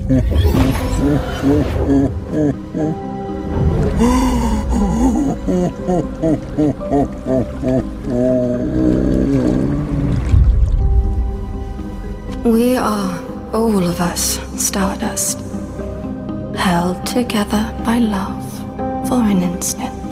We are, all of us, stardust, held together by love for an instant.